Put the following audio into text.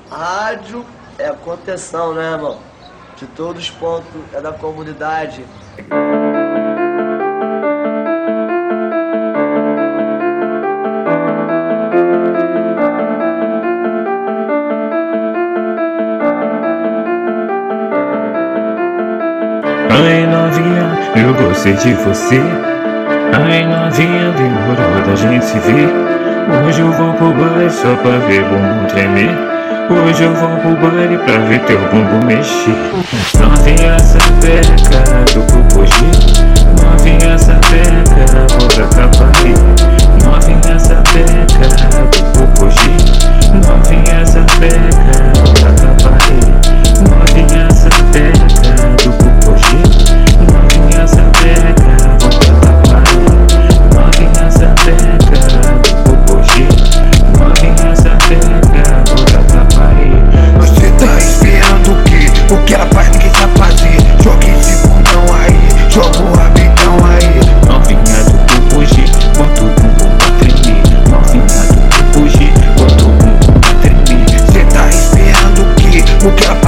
Rádio é a contenção, né, irmão? De todos os pontos, é da comunidade. Ai novinha, eu gostei de você. Ai novinha, demorou da gente se ver. Hoje eu vou pro baile só pra ver bumbum tremer. Hoje eu vou pro baile pra ver teu bumbum mexer. Novinha sapeca do Pupugi. Novinha sapeca, bora Cavari. Novinha sapeca do Pupugi. Novinha sapeca, bora Cavari. Novinha sapeca do Pupugi. Novinha sapeca, bora Cavari. Novinha sapeca do Pupugi. Novinha sapeca, bora Cavari. Você tá esperando o quê? O que ela faz ninguém sabe fazer. Joga esse bundão aí, joga o rabitão aí. Novinha do Pupugi, bota o bumbum pra tremer. Novinha do Pupugi, bota o bumbum pra tremer. Você tá esperando o quê? O que ela